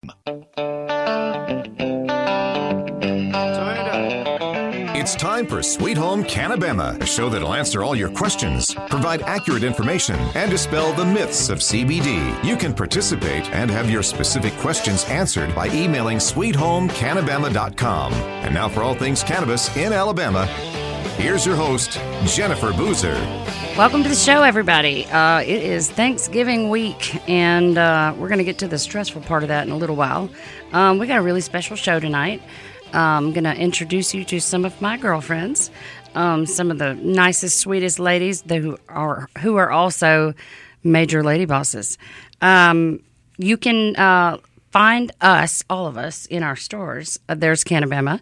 It's time for Sweet Home Cannabama, a show that'll answer all your questions, provide accurate information, and dispel the myths of CBD. You can participate and have your specific questions answered by emailing sweethomecannabama.com. And now for all things cannabis in Alabama, here's your host, Jennifer Boozer. Welcome to the show, everybody. It is Thanksgiving week, and we're going to get to the stressful part of that in a little while. We got a really special show tonight. I'm going to introduce you to some of my girlfriends, some of the nicest, sweetest ladies who are also major lady bosses. You can find us, all of us, in our stores. There's Cannabama,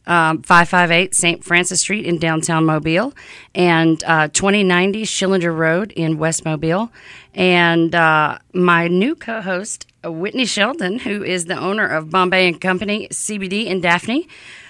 558 St. Francis Street in downtown Mobile, and 2090 Schillinger Road in West Mobile. And my new co-host, Whitney Sheldon, who is the owner of Bombay & Company CBD in Daphne.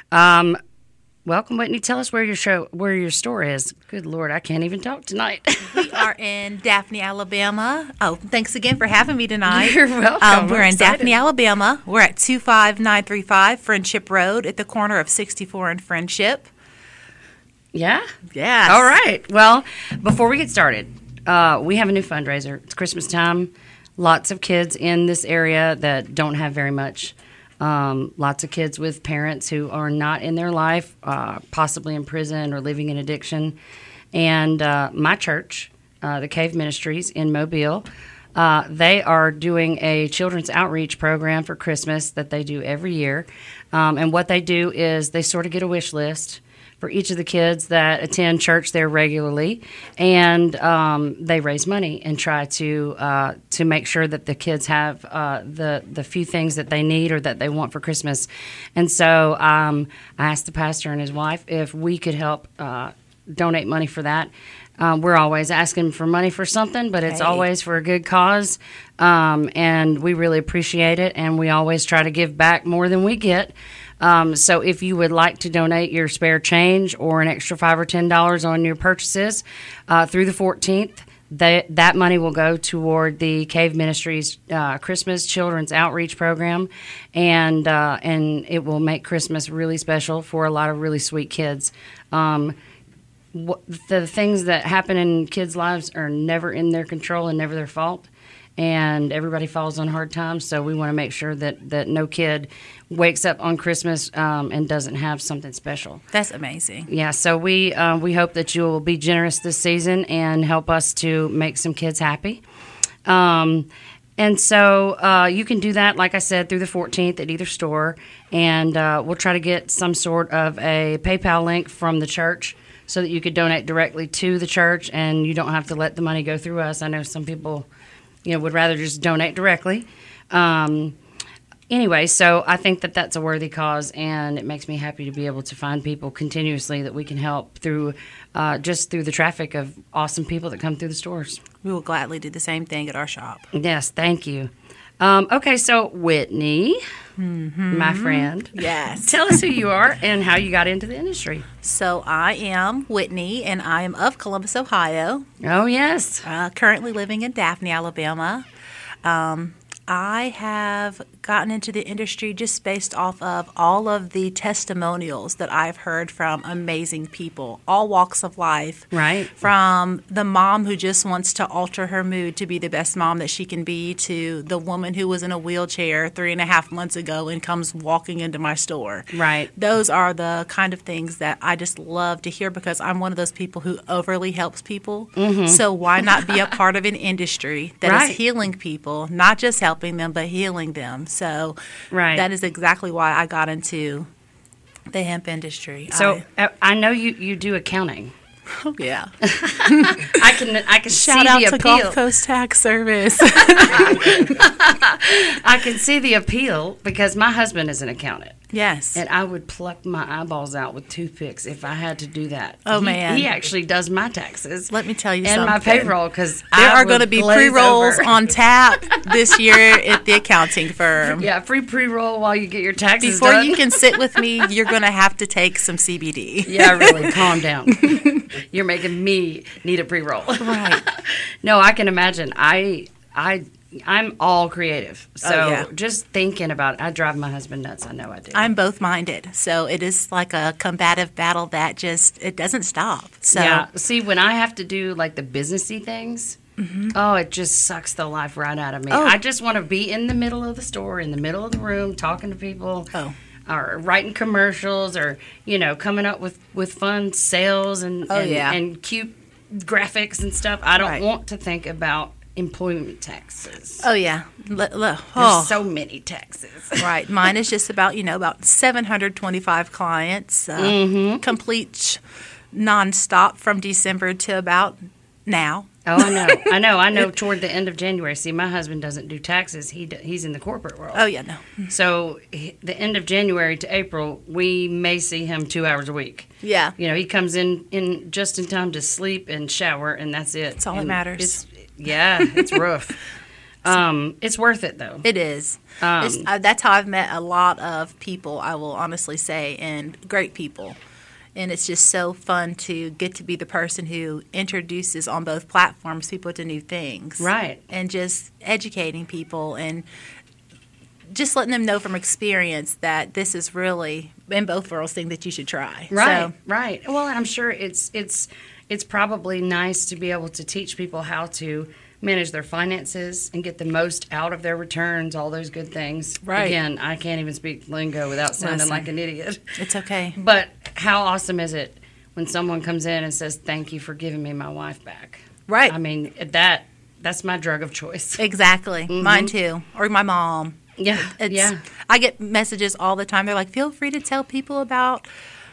Welcome, Whitney. Tell us where your store is. Good Lord, I can't even talk tonight. We are in Daphne, Alabama. Oh, thanks again for having me tonight. You're welcome. We're in Daphne, Alabama. We're at 25935 Friendship Road at the corner of 64 and Friendship. Yeah? Yes. All right. Well, before we get started, we have a new fundraiser. It's Christmas time. Lots of kids in this area that don't have very much. Lots of kids with parents who are not in their life, possibly in prison or living in addiction. And my church, the Cave Ministries in Mobile, they are doing a children's outreach program for Christmas that they do every year. And what they do is they sort of get a wish list for each of the kids that attend church there regularly, and they raise money and try to make sure that the kids have the few things that they need or that they want for Christmas. And so I asked the pastor and his wife if we could help donate money for that. We're always asking for money for something, but it's always for a good cause, and we really appreciate it, and we always try to give back more than we get. So if you would like to donate your spare change or an extra $5 or $10 on your purchases through the 14th, that money will go toward the Cave Ministries Christmas Children's Outreach Program, and it will make Christmas really special for a lot of really sweet kids. The things that happen in kids' lives are never in their control and never their fault. And everybody falls on hard times, so we want to make sure that no kid wakes up on Christmas and doesn't have something special. That's amazing. Yeah, so we hope that you will be generous this season and help us to make some kids happy. And so you can do that, like I said, through the 14th at either store, and we'll try to get some sort of a PayPal link from the church so that you could donate directly to the church, and you don't have to let the money go through us. I know some people would rather just donate directly. Anyway, so I think that that's a worthy cause, and it makes me happy to be able to find people continuously that we can help through just through the traffic of awesome people that come through the stores. We will gladly do the same thing at our shop. Yes, thank you. Okay, so Whitney, my friend. Yes. Tell us who you are and how you got into the industry. So I am Whitney, and I am of Columbus, Ohio. Oh, yes. Currently living in Daphne, Alabama. I have gotten into the industry just based off of all of the testimonials that I've heard from amazing people, all walks of life. Right. From the mom who just wants to alter her mood to be the best mom that she can be, to the woman who was in a wheelchair 3.5 months ago and comes walking into my store. Right. Those are the kind of things that I just love to hear, because I'm one of those people who overly helps people. Mm-hmm. So why not be a part of an industry that is healing people, not just helping them, but healing them. So that is exactly why I got into the hemp industry. So I know you do accounting. Oh, yeah. I can Shout see out the to appeal. Gulf Coast Tax Service. I can see the appeal because my husband is an accountant. Yes. And I would pluck my eyeballs out with toothpicks if I had to do that. Oh, man. He actually does my taxes. Let me tell you and something. And my payroll, because there are going to be pre-rolls on tap this year at the accounting firm. Yeah, free pre-roll while you get your taxes Before done. you can sit with me, you're going to have to take some CBD. Yeah, really. Calm down. You're making me need a pre-roll. Right. No, I can imagine. I I'm all creative. So yeah. just thinking about it, I drive my husband nuts. I know I do. I'm both-minded, so it is like a combative battle that it doesn't stop. So yeah. See, when I have to do like the businessy things, oh, it just sucks the life right out of me. Oh. I just want to be in the middle of the store, in the middle of the room, talking to people. Oh. Or writing commercials, or coming up with fun sales and cute graphics and stuff. I don't want to think about employment taxes. Oh yeah, There's so many taxes. Right. Mine is just about about 725 clients, complete nonstop from December to about now. Oh, I know. Toward the end of January. See, my husband doesn't do taxes. He's in the corporate world. Oh yeah, no. So the end of January to April, we may see him 2 hours a week. Yeah. He comes in just in time to sleep and shower, and that's it. That's all that matters. It's rough. It's worth it, though. It is. That's how I've met a lot of people, I will honestly say, and great people. And it's just so fun to get to be the person who introduces on both platforms people to new things. Right. And just educating people and just letting them know from experience that this is really, in both worlds, thing that you should try. Right, right. Well, and I'm sure it's probably nice to be able to teach people how to manage their finances and get the most out of their returns, all those good things. Right. Again, I can't even speak lingo without sounding like an idiot. It's okay. But how awesome is it when someone comes in and says, "Thank you for giving me my wife back." Right. I mean, that's my drug of choice. Exactly. Mine too. Or my mom. Yeah. I get messages all the time. They're like, feel free to tell people about,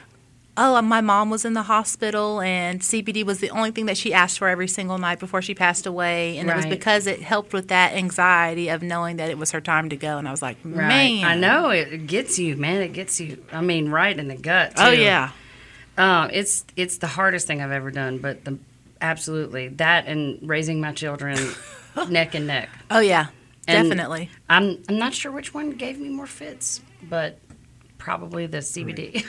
my mom was in the hospital and CBD was the only thing that she asked for every single night before she passed away. And it was because it helped with that anxiety of knowing that it was her time to go. And I was like, man. I know. It gets you, man. It gets you, right in the gut, too. Oh, yeah. It's the hardest thing I've ever done, but absolutely. That and raising my children neck and neck. Oh, yeah. And definitely. I'm not sure which one gave me more fits, but probably the CBD.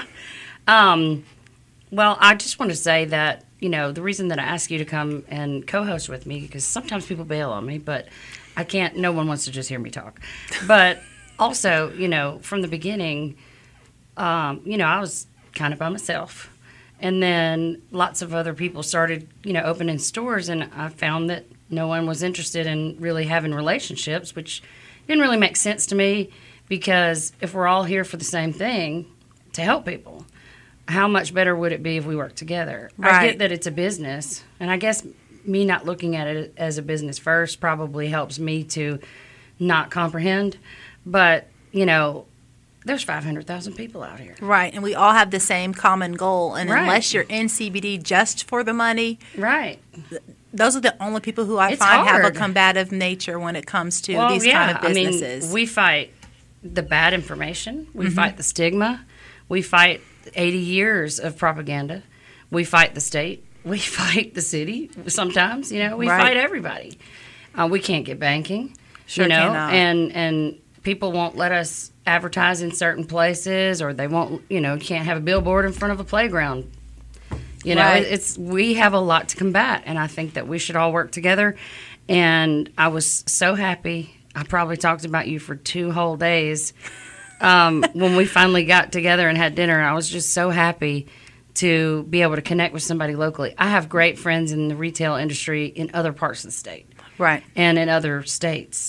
Well, I just want to say that, the reason that I ask you to come and co-host with me, because sometimes people bail on me, but I can't, no one wants to just hear me talk. But also, from the beginning, I was kind of by myself. And then lots of other people started, opening stores, and I found that no one was interested in really having relationships, which didn't really make sense to me, because if we're all here for the same thing, to help people, how much better would it be if we worked together? Right. I get that it's a business, and I guess me not looking at it as a business first probably helps me to not comprehend. But, there's 500,000 people out here. Right, and we all have the same common goal. And Right. unless you're in CBD just for the money, Right. those are the only people who I It's find have a hard. combative nature when it comes to Well, these yeah, kind of businesses. I mean, we fight the bad information. We fight the stigma. We fight 80 years of propaganda. We fight the state. We fight the city sometimes. We Right. fight everybody. We can't get banking. Sure cannot. And people won't let us advertise in certain places, or they won't, can't have a billboard in front of a playground. Right. We have a lot to combat, and I think that we should all work together. And I was so happy. I probably talked about you for 2 whole days when we finally got together and had dinner. I was just so happy to be able to connect with somebody locally. I have great friends in the retail industry in other parts of the state. Right. And in other states.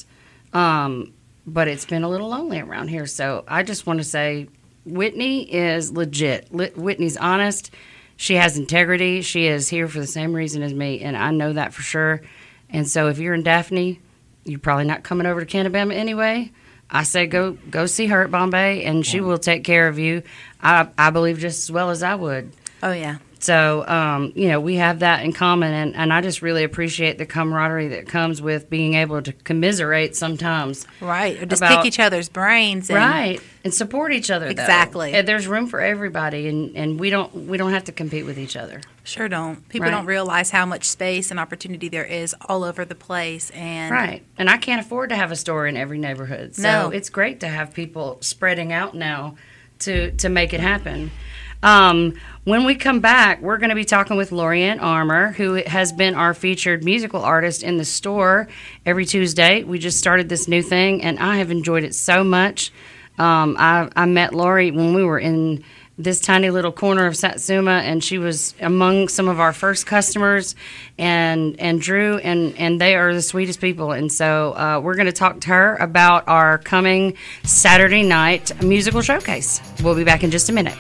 But it's been a little lonely around here. So I just want to say Whitney is legit. Whitney's honest. She has integrity. She is here for the same reason as me, and I know that for sure. And so if you're in Daphne, you're probably not coming over to Cannabama anyway. I say go see her at Bombay, and she will take care of you. I believe just as well as I would. Oh, yeah. So, we have that in common, and I just really appreciate the camaraderie that comes with being able to commiserate sometimes. Right, or just about- pick each other's brains. And Right, and support each other, though. Exactly. And there's room for everybody, and we don't have to compete with each other. Sure don't. People Right. don't realize how much space and opportunity there is all over the place. And Right, and I can't afford to have a store in every neighborhood. So No. it's great to have people spreading out now to make it happen. When we come back, we're going to be talking with Lorianne Armour, who has been our featured musical artist in the store every Tuesday. We just started this new thing, and I have enjoyed it so much. I met Lori when we were in this tiny little corner of Satsuma, and she was among some of our first customers, and Drew, and they are the sweetest people. And so we're going to talk to her about our coming Saturday night musical showcase. We'll be back in just a minute.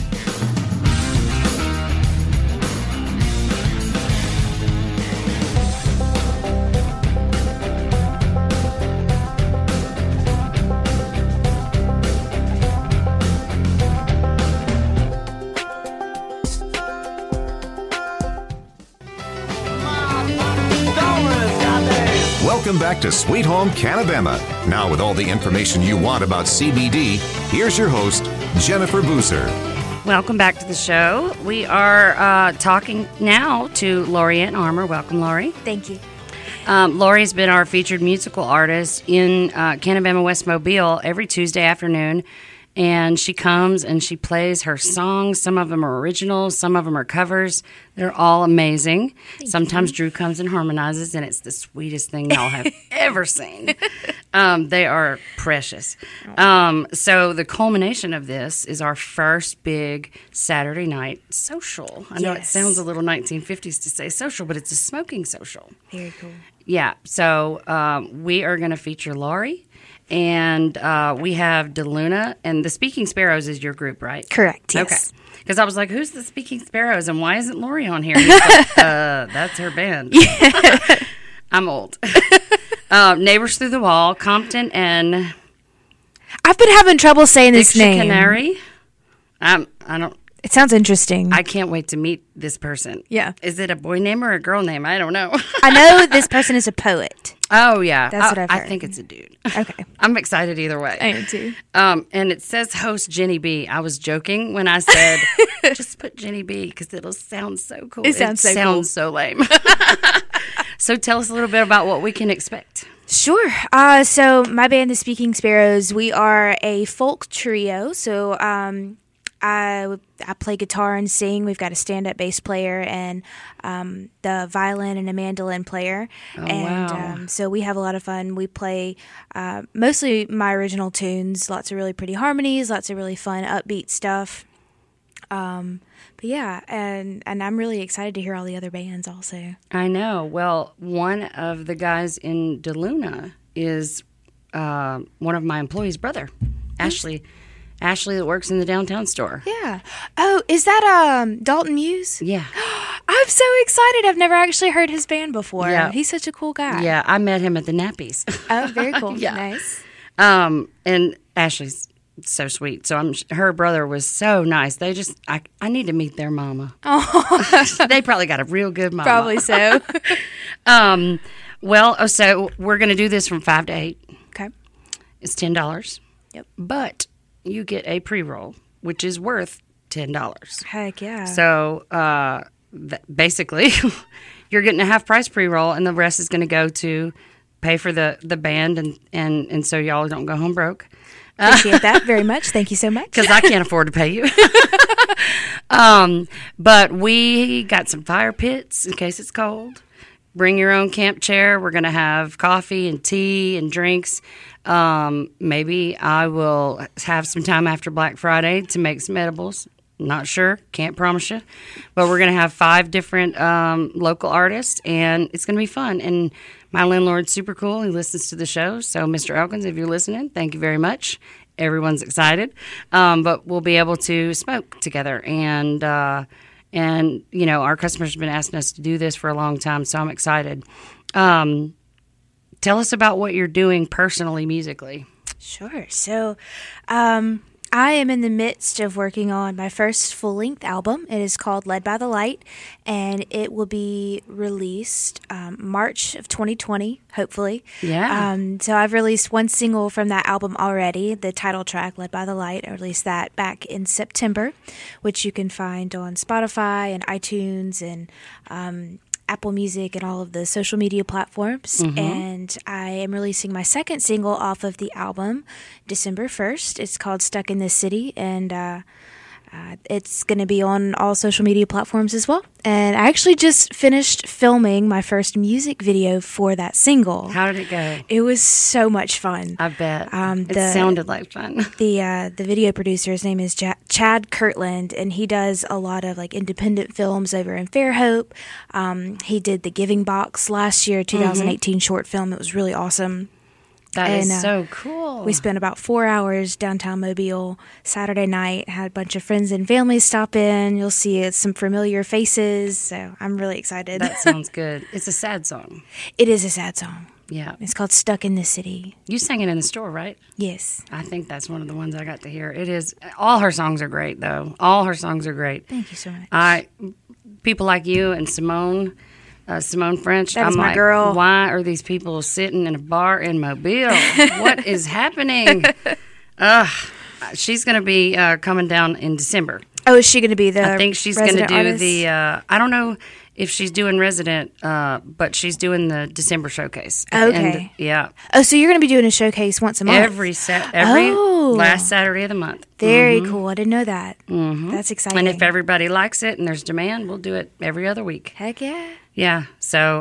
Welcome back to Sweet Home Canabema. Now, with all the information you want about CBD, here's your host, Jennifer Boozer. Welcome back to the show. We are talking now to Lorianne Armour. Welcome, Lori. Thank you. Lori's been our featured musical artist in Canabema West Mobile every Tuesday afternoon. And she comes and she plays her songs. Some of them are originals, some of them are covers. They're all amazing. Sometimes Drew comes and harmonizes, and it's the sweetest thing y'all have ever seen. They are precious. So the culmination of this is our first big Saturday night social. I know it sounds a little 1950s to say social, but it's a smoking social. Very cool. Yeah. So we are going to feature Lori. And we have DeLuna, and the Speaking Sparrows is your group, right? Correct, yes. Okay. Because I was like, who's the Speaking Sparrows, and why isn't Lori on here? He's like, that's her band. Yeah. I'm old. Neighbors Through the Wall, Compton, and... I've been having trouble saying this name. Dictionary. I don't... It sounds interesting. I can't wait to meet this person. Yeah. Is it a boy name or a girl name? I don't know. I know this person is a poet. Oh, yeah. That's what I've heard. I think it's a dude. Okay. I'm excited either way. I am too. And it says host Jenny B. I was joking when I said, just put Jenny B because it'll sound so cool. It sounds so lame. So tell us a little bit about what we can expect. Sure. So my band, the Speaking Sparrows, we are a folk trio. So I play guitar and sing. We've got a stand-up bass player and the violin and a mandolin player. Oh, and wow. So we have a lot of fun. We play mostly my original tunes, lots of really pretty harmonies, lots of really fun upbeat stuff. But yeah, and I'm really excited to hear all the other bands also. I know. Well, one of the guys in DeLuna is one of my employees' brother, Ashley. Ashley that works in the downtown store. Yeah. Oh, is that Dalton Muse? Yeah. I'm so excited. I've never actually heard his band before. Yeah. He's such a cool guy. Yeah, I met him at the Nappies. Oh, very cool. Yeah. Nice. And Ashley's so sweet. So her brother was so nice. They just, I need to meet their mama. Oh. They probably got a real good mama. Probably so. Well, so we're going to do this from 5 to 8. Okay. It's $10. Yep. But you get a pre-roll, which is worth $10. Heck yeah. So basically, you're getting a half-price pre-roll, and the rest is going to go to pay for the band, and so y'all don't go home broke. Appreciate that very much. Thank you so much. Because I can't afford to pay you. But we got some fire pits in case it's cold. Bring your own camp chair. We're going to have coffee and tea and drinks. Maybe I will have some time after Black Friday to make some edibles. Not sure. Can't promise you. But we're going to have 5 different local artists, and it's going to be fun. And my landlord's super cool. He listens to the show. So, Mr. Elkins, if you're listening, thank you very much. Everyone's excited. But we'll be able to smoke together. And you know, our customers have been asking us to do this for a long time, so I'm excited. Tell us about what you're doing personally, musically. Sure. So, I am in the midst of working on my first full-length album. It is called Led by the Light, and it will be released March of 2020, hopefully. Yeah. So I've released one single from that album already, the title track, Led by the Light. I released that back in September, which you can find on Spotify and iTunes and Apple Music and all of the social media platforms. Mm-hmm. And I am releasing my second single off of the album December 1st. It's called Stuck in This City. And It's going to be on all social media platforms as well. And I actually just finished filming my first music video for that single. How did it go? It was so much fun. I bet. It sounded like fun. The video producer, his name is Chad Kirtland, and he does a lot of like independent films over in Fairhope. He did the Giving Box last year, 2018 short film. It was really awesome. That is so cool. We spent about 4 hours downtown Mobile Saturday night. Had a bunch of friends and family stop in. You'll see some familiar faces. So I'm really excited. That sounds good. It's a sad song. It is a sad song. Yeah. It's called Stuck in the City. You sang it in the store, right? Yes. I think that's one of the ones I got to hear. It is. All her songs are great, though. All her songs are great. Thank you so much. People like you and Simone French. That is I'm my like, girl. Why are these people sitting in a bar in Mobile? What is happening? She's going to be coming down in December. Oh, is she going to be the? I think she's going to do artist? the. I don't know if she's doing resident, but she's doing the December showcase. Okay. Yeah. Oh, so you're going to be doing a showcase once a month? Every last Saturday of the month. Very cool. I didn't know that. That's exciting. And if everybody likes it and there's demand, we'll do it every other week. Heck yeah. Yeah. So,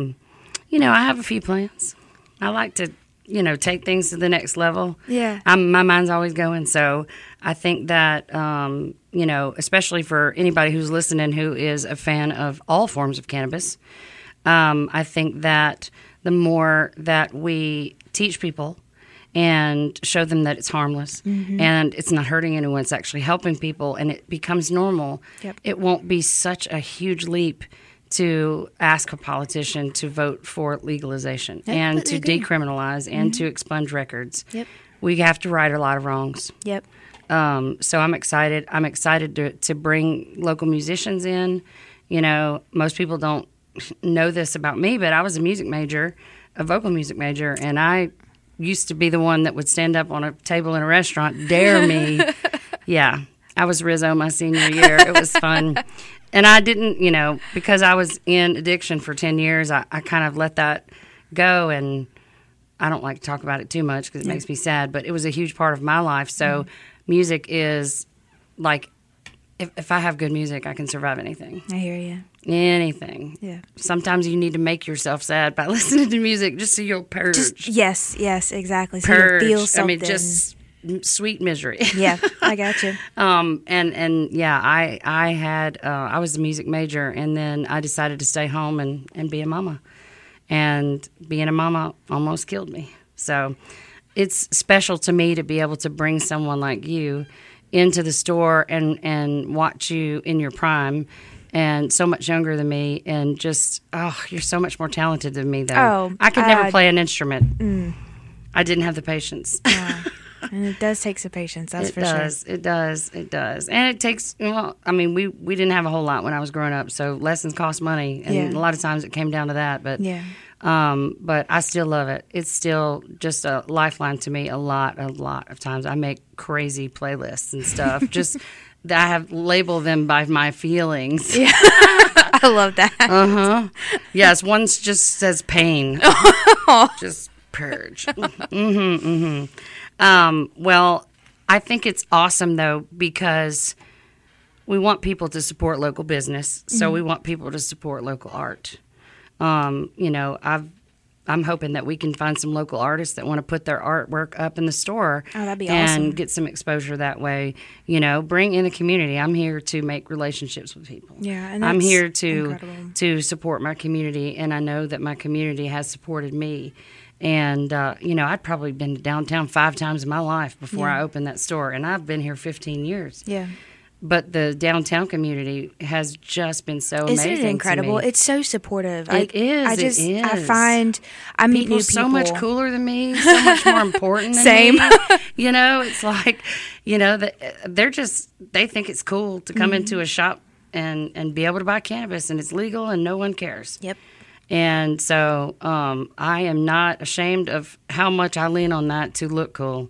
I have a few plans. I like to, take things to the next level. Yeah. My mind's always going. So I think that, especially for anybody who's listening who is a fan of all forms of cannabis, I think that the more that we teach people and show them that it's harmless and it's not hurting anyone, it's actually helping people, and it becomes normal, it won't be such a huge leap to ask a politician to vote for legalization and to decriminalize and to expunge records. We have to right a lot of wrongs. So I'm excited. I'm excited to bring local musicians in. Most people don't know this about me, but I was a vocal music major, and I used to be the one that would stand up on a table in a restaurant, dare me. Yeah, I was Rizzo my senior year. It was fun. And I didn't, because I was in addiction for 10 years, I kind of let that go, and I don't like to talk about it too much because it makes me sad, but it was a huge part of my life. So music is like, if I have good music, I can survive anything. I hear you. Anything. Yeah. Sometimes you need to make yourself sad by listening to music just so you'll purge. Yes, exactly. So Purge. you feel something. I mean, just sweet misery. Yeah, I got you. I was a music major, and then I decided to stay home and be a mama. And being a mama almost killed me. So it's special to me to be able to bring someone like you into the store and watch you in your prime, and so much younger than me, and just, you're so much more talented than me, though. I could never play an instrument. I didn't have the patience. And it does take some patience, that's for sure. It does. And it takes, we didn't have a whole lot when I was growing up, so lessons cost money, and a lot of times it came down to that. But but I still love it. It's still just a lifeline to me a lot of times. I make crazy playlists and stuff. Just I have labeled them by my feelings. Yeah. I love that. Yes, one just says pain. Just purge. Well, I think it's awesome, though, because we want people to support local business, so we want people to support local art. I'm hoping that we can find some local artists that want to put their artwork up in the store. Oh, that'd be awesome. And get some exposure that way. Bring in the community. I'm here to make relationships with people. Yeah, and I'm here incredible. to support my community, and I know that my community has supported me. And, I'd probably been to downtown 5 times in my life before I opened that store, and I've been here 15 years. Yeah. But the downtown community has just been so amazing. Isn't it incredible? To me. It is so supportive. It is. I find I meet new people so much cooler than me, so much more important than Same. me. It's like, they think it's cool to come into a shop and be able to buy cannabis, and it's legal and no one cares. Yep. And so I am not ashamed of how much I lean on that to look cool.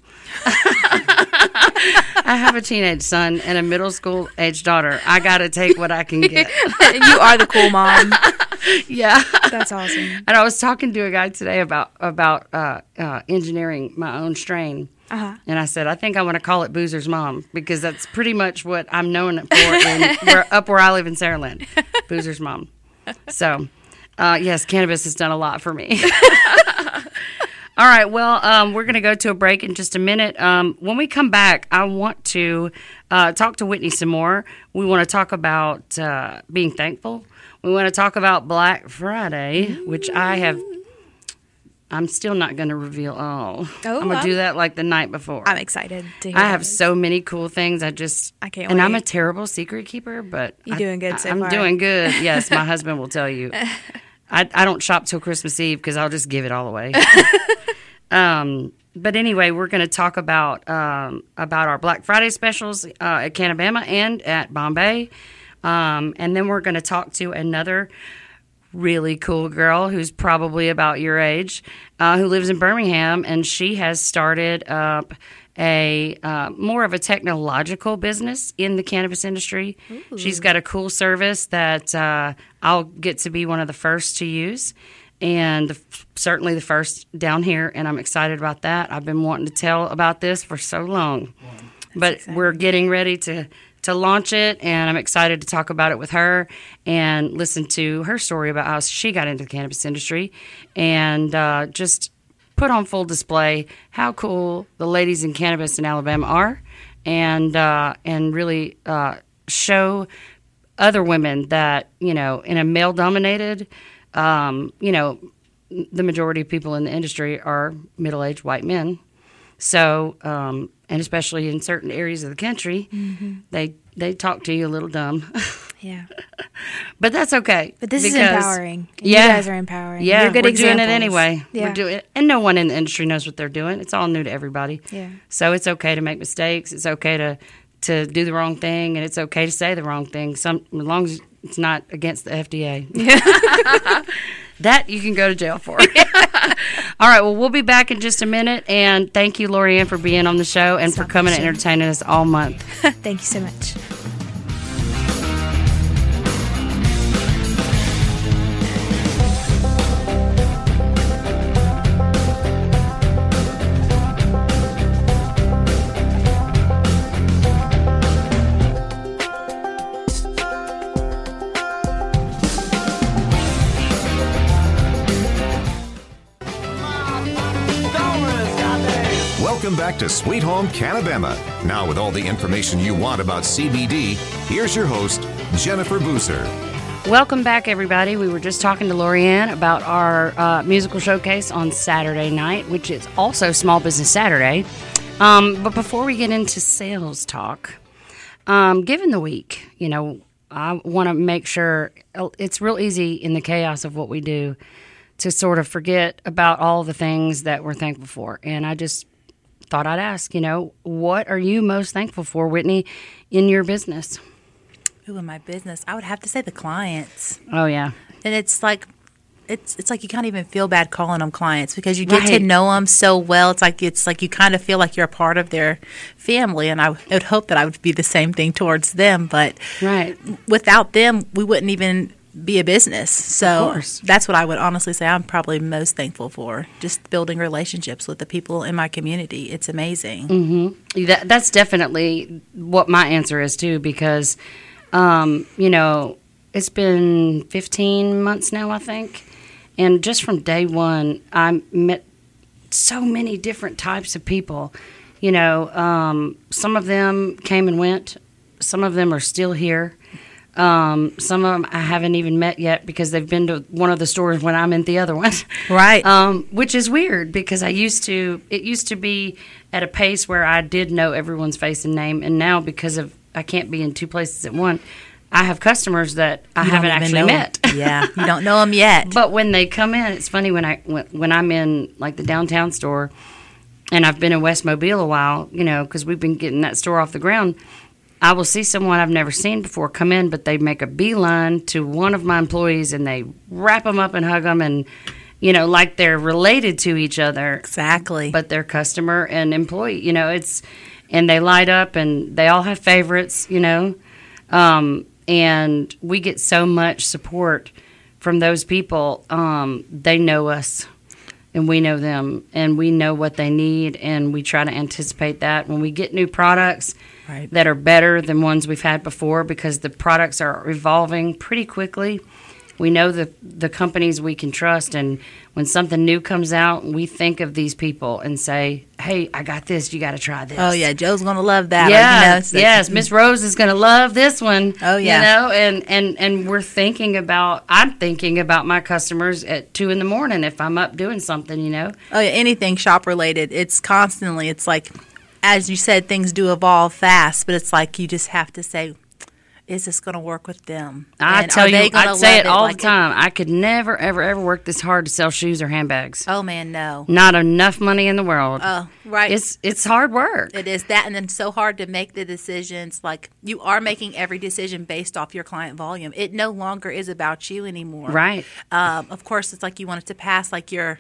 I have a teenage son and a middle school age daughter. I got to take what I can get. You are the cool mom. Yeah. That's awesome. And I was talking to a guy today about engineering my own strain. And I said, I think I want to call it Boozer's Mom, because that's pretty much what I'm known for up where I live in Saraland. Boozer's Mom. So, yes, cannabis has done a lot for me. All right, well, we're going to go to a break in just a minute. When we come back, I want to talk to Whitney some more. We want to talk about being thankful. We want to talk about Black Friday, which I'm still not going to reveal all. I'm going to do that like the night before. I'm excited to hear I have so many cool things. I can't wait. And I'm a terrible secret keeper, but you're doing good so far. I'm doing good. Yes, my husband will tell you. I don't shop till Christmas Eve because I'll just give it all away. But anyway, we're going to talk about our Black Friday specials at Canabama and at Bombay. And then we're going to talk to another really cool girl who's probably about your age, who lives in Birmingham, and she has started up a more of a technological business in the cannabis industry. Ooh. She's got a cool service that I'll get to be one of the first to use, and certainly the first down here, and I'm excited about that. I've been wanting to tell about this for so long. But exciting. We're getting ready to launch it, and I'm excited to talk about it with her and listen to her story about how she got into the cannabis industry, and just put on full display how cool the ladies in cannabis in Alabama are, and really show other women that, in a male-dominated, the majority of people in the industry are middle-aged white men. So, and especially in certain areas of the country, they talk to you a little dumb. Yeah. But that's okay. But this is empowering. You guys are empowering. Yeah, You're good we're examples. doing it anyway. Yeah. We're doing it, and no one in the industry knows what they're doing. It's all new to everybody. Yeah. So it's okay to make mistakes. It's okay to do the wrong thing, and it's okay to say the wrong thing. As long as it's not against the FDA. That you can go to jail for. All right, well, we'll be back in just a minute, and thank you, Lorianne, for being on the show and for coming and entertaining us all month. Thank you so much. Welcome back to Sweet Home Canabama. Now, with all the information you want about CBD, here's your host, Jennifer Boozer. Welcome back, everybody. We were just talking to Lorianne about our musical showcase on Saturday night, which is also Small Business Saturday. But before we get into sales talk, given the week, I want to make sure it's real easy in the chaos of what we do to sort of forget about all the things that we're thankful for. And I just thought I'd ask, what are you most thankful for, Whitney, in your business? Ooh, in my business, I would have to say the clients. Oh, yeah. And it's like you can't even feel bad calling them clients because you get to know them so well. It's like you kind of feel like you're a part of their family, and I would hope that I would be the same thing towards them. But without them, we wouldn't even be a business. So that's what I would honestly say I'm probably most thankful for, just building relationships with the people in my community. It's amazing. Mm-hmm. That's definitely what my answer is, too, because, it's been 15 months now, I think. And just from day one, I met so many different types of people. Some of them came and went. Some of them are still here. Some of them I haven't even met yet because they've been to one of the stores when I'm in the other one. Right. Which is weird because it used to be at a pace where I did know everyone's face and name, and now because of I can't be in two places at once, I have customers that I haven't actually met. Yeah, you don't know them yet. But when they come in, it's funny when I'm in like the downtown store, and I've been in West Mobile a while, because we've been getting that store off the ground. I will see someone I've never seen before come in, but they make a beeline to one of my employees, and they wrap them up and hug them, and, like they're related to each other. Exactly. But they're customer and employee, and they light up, and they all have favorites, and we get so much support from those people. They know us. and we know them, and we know what they need, and we try to anticipate that when we get new products that are better than ones we've had before, because the products are evolving pretty quickly. We know the companies we can trust, and when something new comes out, we think of these people and say, hey, I got this, you got to try this. Oh, yeah, Joe's going to love that. Yeah, yes, Miss Rose is going to love this one. Oh, yeah. And I'm thinking about my customers at 2 a.m. if I'm up doing something, Oh, yeah, anything shop-related, it's like, as you said, things do evolve fast, but it's like you just have to say, is this going to work with them? I'd say it all the time. I could never, ever, ever work this hard to sell shoes or handbags. Oh, man, no. Not enough money in the world. Oh, right. It's hard work. It is that, and then so hard to make the decisions. Like, you are making every decision based off your client volume. It no longer is about you anymore. Right. Of course, it's like you want it to pass, like your...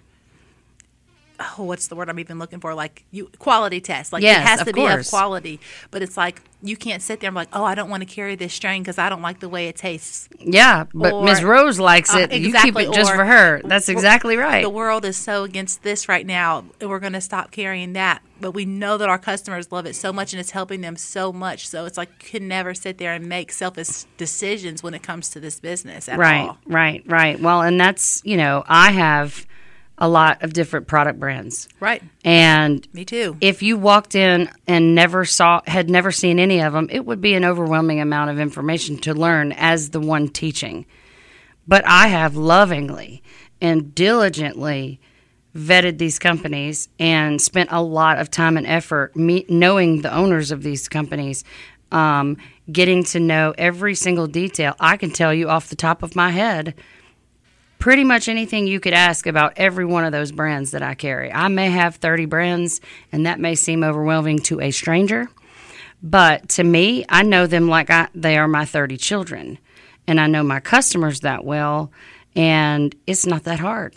Oh, what's the word I'm even looking for? Like quality test. Like yes, it has to be course. of quality. But it's like you can't sit there and be like, oh, I don't want to carry this strain because I don't like the way it tastes. Yeah, but Ms. Rose likes it. Exactly, you keep it just for her. That's exactly right. The world is so against this right now. We're going to stop carrying that. But we know that our customers love it so much and it's helping them so much. So it's like you can never sit there and make selfish decisions when it comes to this business at all. Right. Well, and that's, I have a lot of different product brands. Right. And me too. If you walked in and had never seen any of them, it would be an overwhelming amount of information to learn as the one teaching. But I have lovingly and diligently vetted these companies and spent a lot of time and effort knowing the owners of these companies, getting to know every single detail. I can tell you off the top of my head pretty much anything you could ask about every one of those brands that I carry. I may have 30 brands, and that may seem overwhelming to a stranger, but to me, I know them like they are my 30 children, and I know my customers that well, and it's not that hard.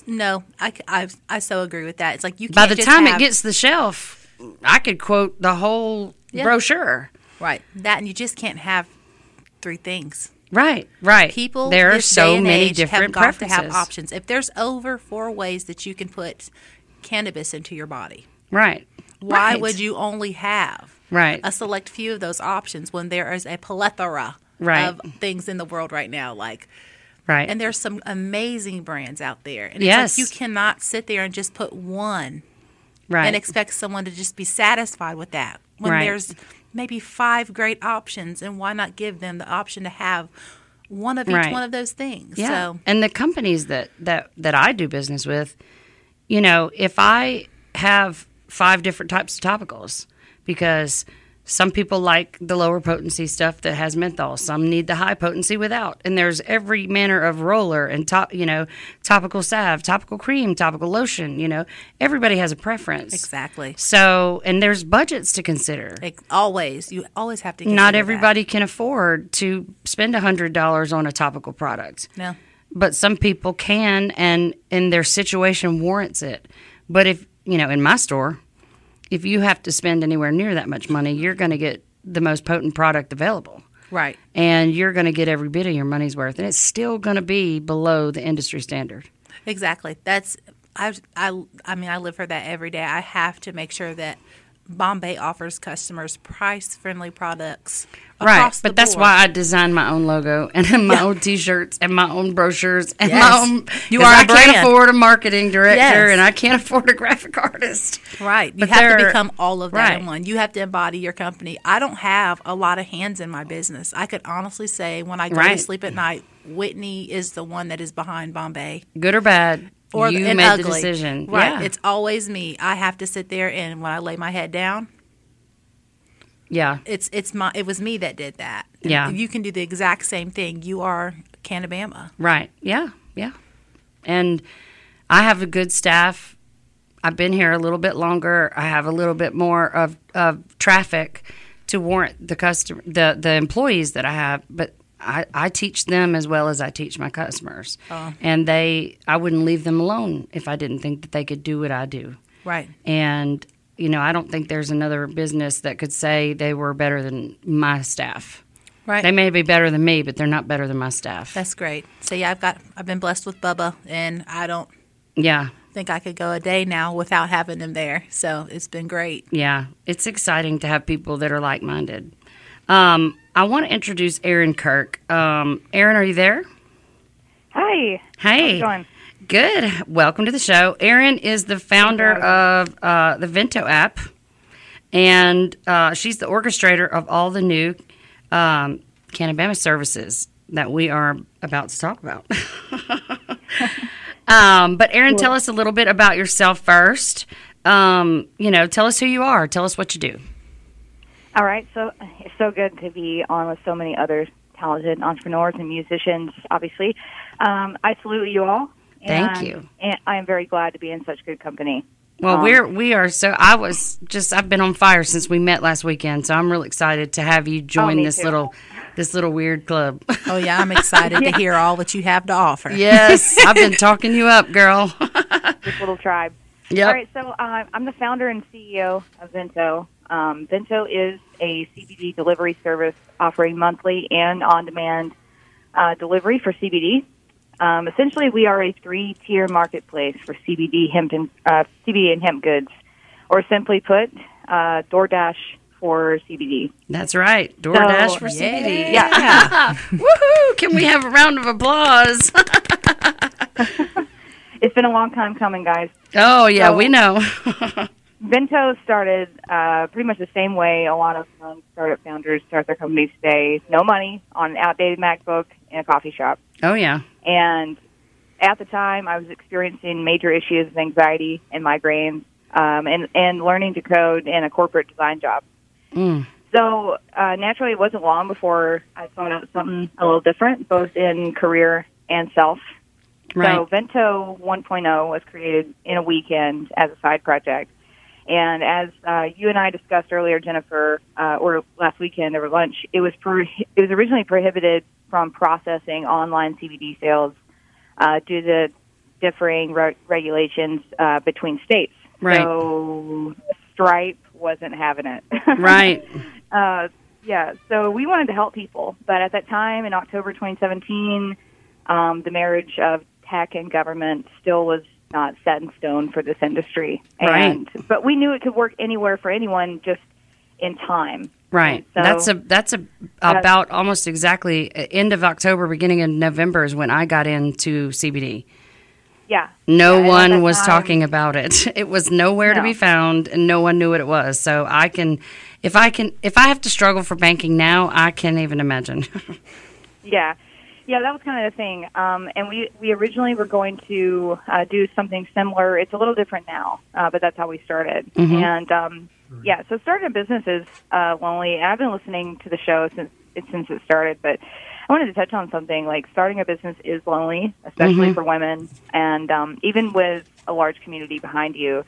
I so agree with that. It's like you can't by the time it gets to the shelf, I could quote the whole brochure. Right, that, and you just can't have 3 things. Right. People, there are so many different have got preferences. to have options. If there's over 4 ways that you can put cannabis into your body, right? Why would you only have a select few of those options when there is a plethora of things in the world right now? And there's some amazing brands out there, and it's like you cannot sit there and just put one, and expect someone to just be satisfied with that when there's maybe 5 great options, and why not give them the option to have one of each one of those things? Yeah. So, and the companies that I do business with, if I have 5 different types of topicals, because some people like the lower potency stuff that has menthol, some need the high potency without, and there's every manner of roller and topical salve, topical cream, topical lotion. Everybody has a preference. Exactly. So, and there's budgets to consider. You always have to consider Not everybody can afford to spend $100 on a topical product. No. But some people can, and their situation warrants it. But if, in my store, if you have to spend anywhere near that much money, you're going to get the most potent product available. Right. And you're going to get every bit of your money's worth. And it's still going to be below the industry standard. Exactly. I live for that every day. I have to make sure that Bombay offers customers price-friendly products across the board. That's why I designed my own logo and my own T-shirts and my own brochures and Yes. my own. You are a I can't brand. afford a marketing director Yes. and I can't afford a graphic artist. Right. You But have to they're- become all of that right. in one. You have to embody your company. I don't have a lot of hands in my business. I could honestly say when I go to Right. sleep at night, Whitney is the one that is behind Bombay. Good or bad, you and made ugly. the decision. Right. Yeah. It's always me. I have to sit there, and when I lay my head down, yeah. it was me that did that. Yeah. You can do the exact same thing. You are Cannabama. Right. Yeah. And I have a good staff. I've been here a little bit longer. I have a little bit more of traffic to warrant the employees that I have, but I teach them as well as I teach my customers. And I wouldn't leave them alone if I didn't think that they could do what I do. Right. And I don't think there's another business that could say they were better than my staff. Right. They may be better than me, but they're not better than my staff. That's great. So yeah, I've been blessed with Bubba, and I don't. Yeah. think I could go a day now without having them there. So it's been great. Yeah, it's exciting to have people that are like-minded. I want to introduce Erin Kirk. Erin, are you there? Hi. Hey. How's it going? Good. Welcome to the show. Erin is the founder of the Vento app, and she's the orchestrator of all the new Canabama services that we are about to talk about. But Erin, tell us a little bit about yourself first. Tell us who you are. Tell us what you do. All right. So it's so good to be on with so many other talented entrepreneurs and musicians, obviously. I salute you all. Thank you. And I am very glad to be in such good company. Well, we are so. I've been on fire since we met last weekend, so I'm really excited to have you join this little weird club. Oh yeah, I'm excited to hear all that you have to offer. Yes, I've been talking you up, girl. This little tribe. Yep. All right. So I'm the founder and CEO of Vento. Vento is a CBD delivery service offering monthly and on-demand delivery for CBD. Essentially, we are a 3-tier marketplace for CBD and hemp goods, or simply put, DoorDash for CBD. That's right, DoorDash for CBD. Yeah. Woohoo! Can we have a round of applause? It's been a long time coming, guys. Oh yeah, So, we know. Vento started pretty much the same way a lot of startup founders start their companies today. No money on an outdated MacBook in a coffee shop. Oh yeah. And at the time, I was experiencing major issues with anxiety and migraines, and learning to code in a corporate design job. So naturally, it wasn't long before I sought out something a little different, both in career and self. Right. So Vento 1.0 was created in a weekend as a side project. And as you and I discussed earlier, Jennifer, or last weekend over lunch, it was originally prohibited from processing online CBD sales due to differing regulations between states. Right. So Stripe wasn't having it. Right. Yeah, so we wanted to help people. But at that time, in October 2017, the marriage of tech and government still was not set in stone for this industry. Right. But we knew it could work anywhere for anyone, just in time. Right. So, that's about almost exactly end of October, beginning of November is when I got into CBD. Yeah. No Yeah, one was time, talking about it. It was nowhere to be found, and no one knew what it was. So if I have to struggle for banking now, I can't even imagine. Yeah. Yeah, that was kind of the thing. And we originally were going to do something similar. It's a little different now, but that's how we started. And so starting a business is lonely. And I've been listening to the show since it started, but I wanted to touch on something like starting a business is lonely, especially for women, and even with a large community behind you.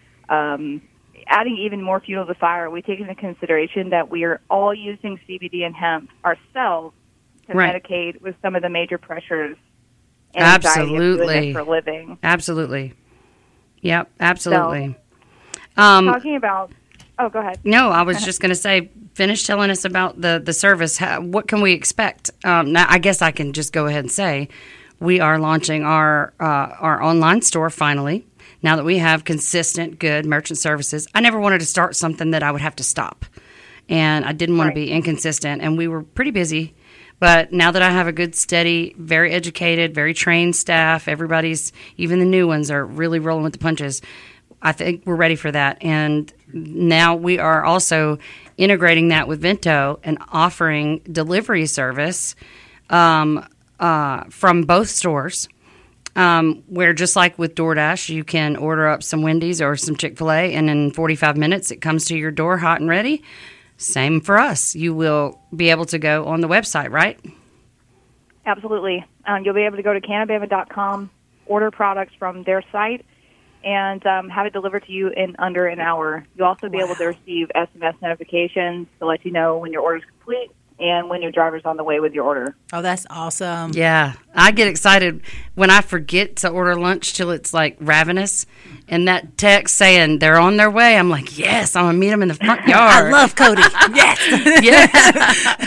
Adding even more fuel to the fire, we take into consideration that we are all using CBD and hemp ourselves to medicate with some of the major pressures and anxiety of doing this for a living. Absolutely. Yep, absolutely. Talking about... Oh, go ahead. No, I was just going to say, finish telling us about the service. What can we expect? Now, I guess I can just go ahead and say we are launching our online store finally. Now that we have consistent, good merchant services. I never wanted to start something that I would have to stop. And I didn't want to be inconsistent. And we were pretty busy. But now that I have a good, steady, very educated, very trained staff, even the new ones are really rolling with the punches. I think we're ready for that. And now we are also integrating that with Vento and offering delivery service from both stores, where just like with DoorDash, you can order up some Wendy's or some Chick-fil-A, and in 45 minutes it comes to your door hot and ready. Same for us. You will be able to go on the website, right? Absolutely. You'll be able to go to Canabama.com, order products from their site, and have it delivered to you in under an hour. You'll also be able to receive SMS notifications to let you know when your order is complete and when your driver's on the way with your order. Oh, that's awesome. Yeah. I get excited when I forget to order lunch till it's like ravenous, and that text saying they're on their way, I'm like, yes, I'm going to meet them in the front yard. I love Cody. Yes. Yeah.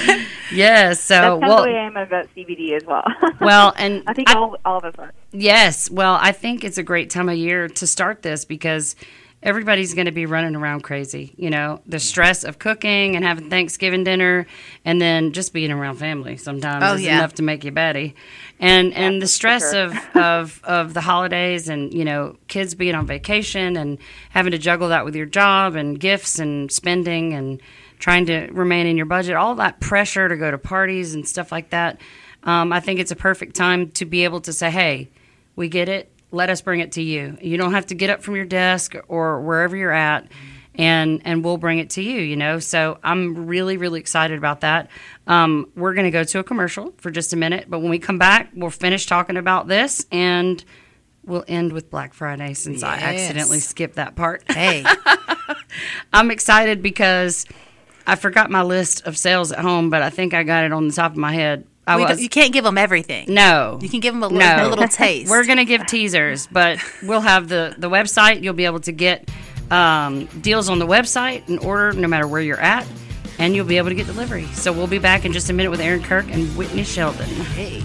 Yes. So, That's kind of the way I am about CBD as well. Well, and I think all of us are. Yes. Well, I think it's a great time of year to start this because everybody's going to be running around crazy. You know, the stress of cooking and having Thanksgiving dinner and then just being around family sometimes is enough to make you batty. And the stress of the holidays and, you know, kids being on vacation and having to juggle that with your job and gifts and spending and trying to remain in your budget, all that pressure to go to parties and stuff like that. I think it's a perfect time to be able to say, hey, we get it. Let us bring it to you. You don't have to get up from your desk or wherever you're at, and we'll bring it to you, you know. So I'm really, really excited about that. We're going to go to a commercial for just a minute, but when we come back, we'll finish talking about this, and we'll end with Black Friday since I accidentally skipped that part. Hey. I'm excited because I forgot my list of sales at home, but I think I got it on the top of my head. You can't give them everything. No. You can give them a little taste. We're going to give teasers, but we'll have the website. You'll be able to get deals on the website and order no matter where you're at, and you'll be able to get delivery. So we'll be back in just a minute with Aaron Kirk and Whitney Sheldon. Hey.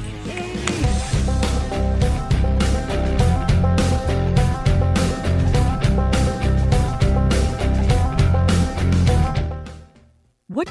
What?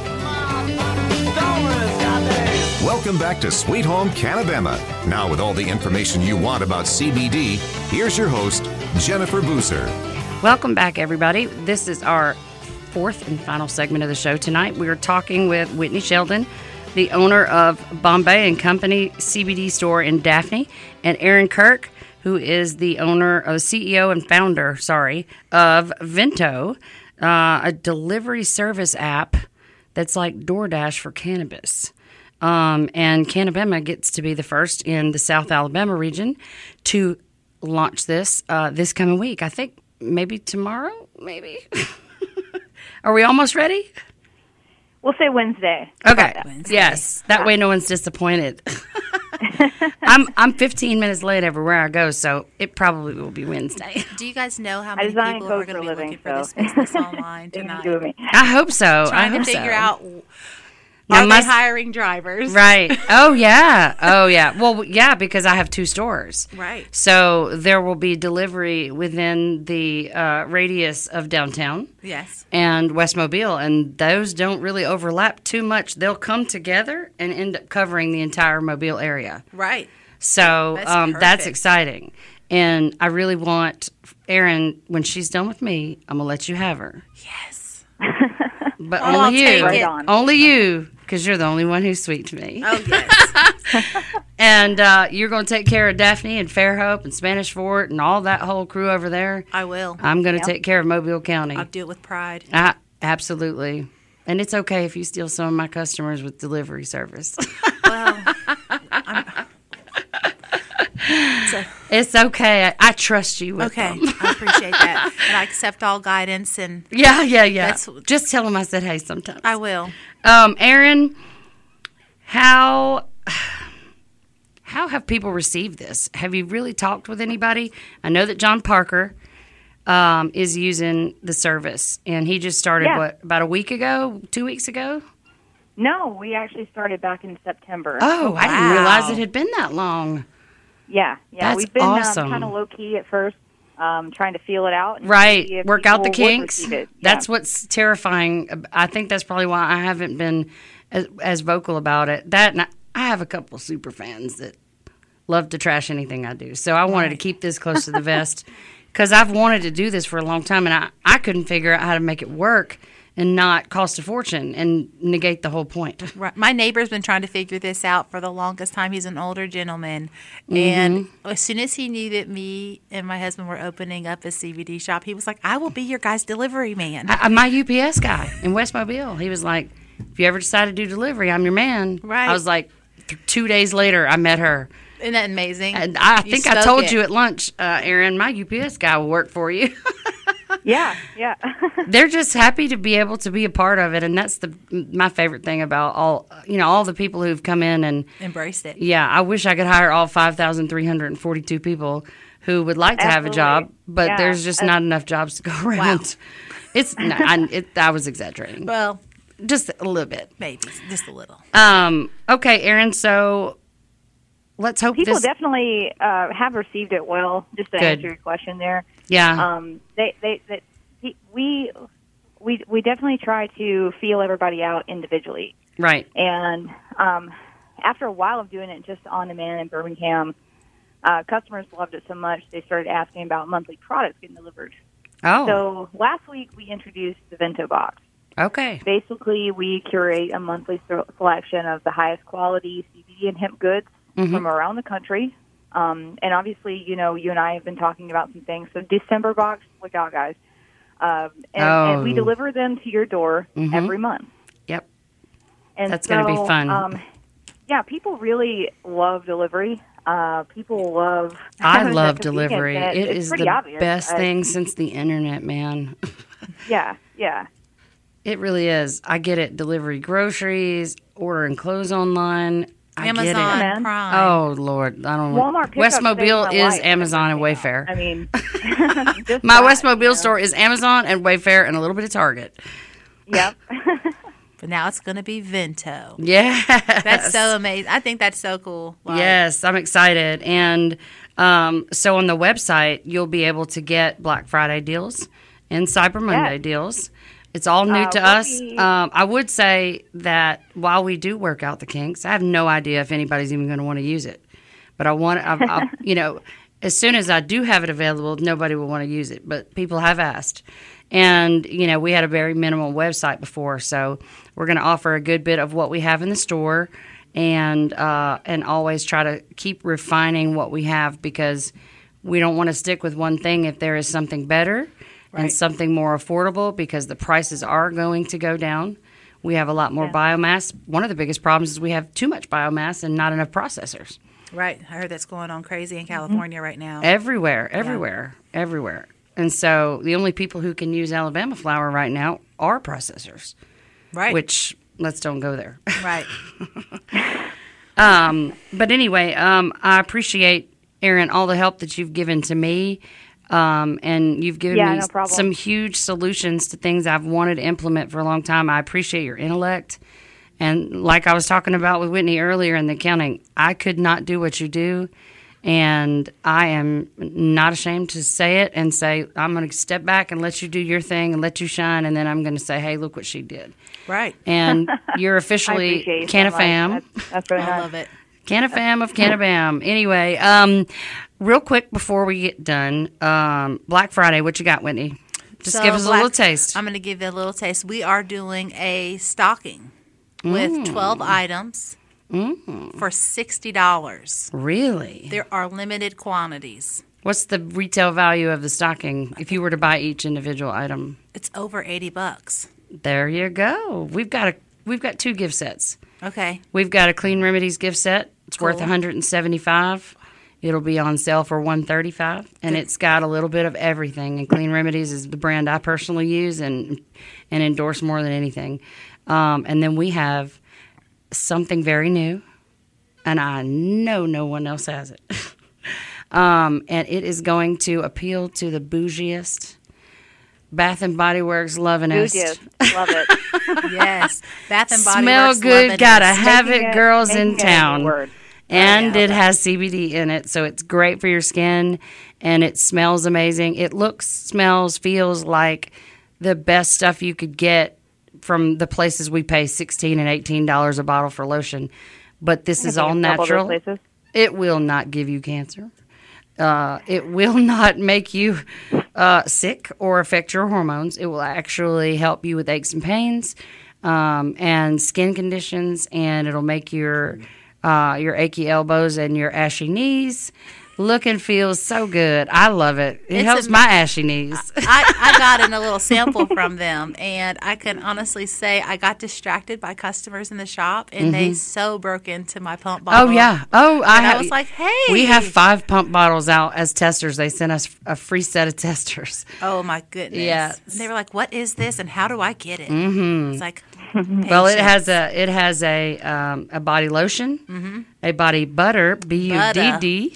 Welcome back to Sweet Home Canabema. Now with all the information you want about CBD, here's your host, Jennifer Boozer. Welcome back, everybody. This is our fourth and final segment of the show tonight. We are talking with Whitney Sheldon, the owner of Bombay and Company CBD store in Daphne, and Aaron Kirk, who is the CEO and founder, of Vento, a delivery service app that's like DoorDash for cannabis. And Canabema gets to be the first in the South Alabama region to launch this coming week. I think maybe tomorrow, maybe. Are we almost ready? We'll say Wednesday. Okay. Wednesday. Yes. That way no one's disappointed. I'm 15 minutes late everywhere I go, so it probably will be Wednesday. Do you guys know how many design people are code going to be for a living, looking for this business online tonight? I hope so. Trying I to hope figure so. out, Now, are they hiring drivers? Right. Oh, yeah. Well, yeah, because I have two stores. Right. So there will be delivery within the radius of downtown. Yes. And West Mobile, and those don't really overlap too much. They'll come together and end up covering the entire Mobile area. Right. So That's that's exciting. And I really want Erin, when she's done with me, I'm going to let you have her. Yes. But I'll only you. take Right on. Only you, because you're the only one who's sweet to me. Oh, yes. And you're going to take care of Daphne and Fairhope and Spanish Fort and all that whole crew over there. I will. I'm going to take care of Mobile County. I'll do it with pride. Absolutely. And it's okay if you steal some of my customers with delivery service. Well, It's okay. I trust you with okay. them. I appreciate that. And I accept all guidance, and Yeah. That's- Just tell them I said hey sometimes. I will. Erin, how have people received this? Have you really talked with anybody? I know that John Parker is using the service, and he just started, about a week ago, 2 weeks ago? No, we actually started back in September. Oh, I didn't wow. realize it had been that long. Yeah. That's We've been awesome. kind of low-key at first, trying to feel it out. And see Right. if Work out the people would kinks. receive it. That's what's terrifying. I think that's probably why I haven't been as vocal about it. That, and I have a couple super fans that love to trash anything I do. So I wanted to keep this close to the vest because I've wanted to do this for a long time, and I couldn't figure out how to make it work and not cost a fortune and negate the whole point. Right. My neighbor's been trying to figure this out for the longest time. He's an older gentleman. And as soon as he knew that me and my husband were opening up a CBD shop, he was like, I will be your guy's delivery man. My UPS guy in West Mobile, he was like, if you ever decide to do delivery, I'm your man. Right. I was like, 2 days later, I met her. Isn't that amazing? And I think I spoke told it. you at lunch, Erin, my UPS guy will work for you. Yeah. They're just happy to be able to be a part of it, and that's my favorite thing about all the people who've come in and Embraced it. yeah. I wish I could hire all 5,342 people who would like to have a job, but there's just not enough jobs to go around. Wow. It's I was exaggerating. Well, just a little bit. Maybe just a little. Okay, Erin. So let's hope people this. definitely have received it well. Just to answer your question there. Yeah. We definitely try to feel everybody out individually. Right. And after a while of doing it just on demand in Birmingham, customers loved it so much they started asking about monthly products getting delivered. Oh. So last week we introduced the Vento Box. Okay. Basically, we curate a monthly selection of the highest quality CBD and hemp goods from around the country. And obviously, you and I have been talking about some things. So December box, look out, guys. And we deliver them to your door every month. Yep. And that's going to be fun. Yeah, people really love delivery. People love... I love delivery. It is the obvious. best thing since the internet, man. Yeah. It really is. I get it. Delivery groceries, ordering clothes online. I Amazon get it. Prime. Oh, Lord. I don't Walmart pickup Westmobile saved my is life Amazon and every Wayfair. I mean, my Westmobile store is Amazon and Wayfair and a little bit of Target. Yep. But now it's going to be Vento. Yes. That's so amazing. I think that's so cool. Like, yes, I'm excited. And so on the website, you'll be able to get Black Friday deals and Cyber Monday deals. It's all new to us. I would say that while we do work out the kinks, I have no idea if anybody's even going to want to use it. But as soon as I do have it available, nobody will want to use it. But people have asked. And, we had a very minimal website before, so we're going to offer a good bit of what we have in the store and always try to keep refining what we have because we don't want to stick with one thing if there is something better and something more affordable because the prices are going to go down. We have a lot more biomass. One of the biggest problems is we have too much biomass and not enough processors. Right. I heard that's going on crazy in California right now. Everywhere. And so the only people who can use Alabama flour right now are processors. Right. Which, let's don't go there. Right. But anyway, I appreciate, Erin, all the help that you've given to me. And you've given me some huge solutions to things I've wanted to implement for a long time. I appreciate your intellect. And like I was talking about with Whitney earlier in the accounting, I could not do what you do. And I am not ashamed to say it and say, I'm going to step back and let you do your thing and let you shine. And then I'm going to say, hey, look what she did. Right. And you're officially Canafam. That's really I love it. Canafam of Canabam. Anyway, real quick before we get done, Black Friday, what you got, Whitney? Just give us a little taste. I'm going to give you a little taste. We are doing a stocking with 12 items. For $60. Really? There are limited quantities. What's the retail value of the stocking if you were to buy each individual item? It's over $80. There you go. We've got 2 gift sets. Okay. We've got a Clean Remedies gift set. It's worth $175. It'll be on sale for $135, and it's got a little bit of everything. And Clean Remedies is the brand I personally use and endorse more than anything. And then we have something very new, and I know no one else has it. And it is going to appeal to the bougiest, Bath and Body Works lovinest. Bougiest. Love it. Yes. Bath and Body Smell Works good, lovinest. gotta have it, girls in Making it a town. word. And it has CBD in it, so it's great for your skin, and it smells amazing. It looks, smells, feels like the best stuff you could get from the places we pay $16 and $18 a bottle for lotion. But this is all natural. It will not give you cancer. It will not make you sick or affect your hormones. It will actually help you with aches and pains and skin conditions, and it'll make your achy elbows and your ashy knees look and feel so good. I love it. It helps my ashy knees. I got in a little sample from them, and I can honestly say I got distracted by customers in the shop, and they so broke into my pump bottle. Oh, yeah. I was like, hey. We have 5 pump bottles out as testers. They sent us a free set of testers. Oh, my goodness. Yeah. And they were like, what is this, and how do I get it? It's like, well, it has a body lotion, a body butter, BUDDER.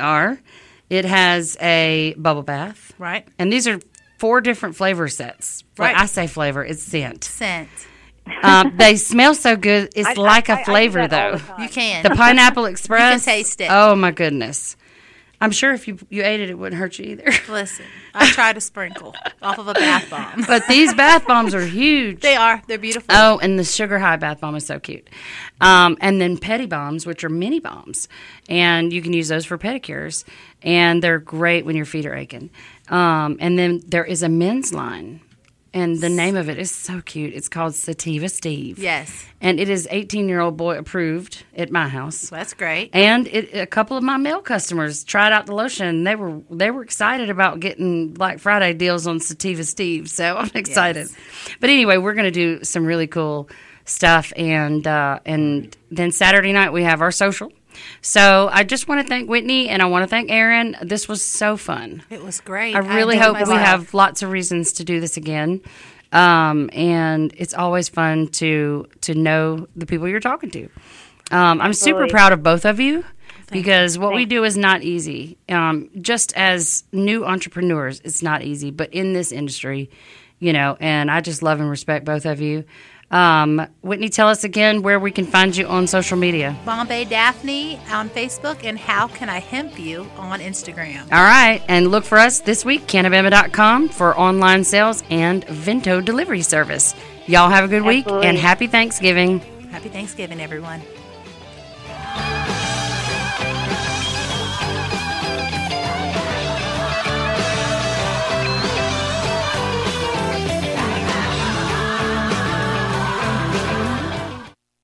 It has a bubble bath. Right. And these are 4 different flavor sets. Right. I say flavor, it's scent. Scent. They smell so good. It's like a flavor, I do that all though. the time. You can. The Pineapple Express. You can taste it. Oh, my goodness. I'm sure if you ate it, it wouldn't hurt you either. Listen, I tried a sprinkle off of a bath bomb. But these bath bombs are huge. They are. They're beautiful. Oh, and the Sugar High bath bomb is so cute. And then Petty Bombs, which are mini bombs. And you can use those for pedicures. And they're great when your feet are aching. And then there is a men's line. And the name of it is so cute. It's called Sativa Steve. Yes. And it is 18-year-old boy approved at my house. That's great. And a couple of my male customers tried out the lotion. They were excited about getting Black Friday deals on Sativa Steve. So I'm excited. Yes. But anyway, we're going to do some really cool stuff. And then Saturday night we have our social. So I just want to thank Whitney and I want to thank Aaron. This was so fun. It was great. I really hope we have lots of reasons to do this again. And it's always fun to know the people you're talking to. I'm super proud of both of you because what we do is not easy. Just as new entrepreneurs, it's not easy. But in this industry, and I just love and respect both of you. Whitney, tell us again where we can find you on social media. Bombay Daphne on Facebook and How Can I Hemp You on Instagram. All right. And look for us this week, Canabama.com, for online sales and Vento delivery service. Y'all have a good week and happy Thanksgiving. Happy Thanksgiving, everyone.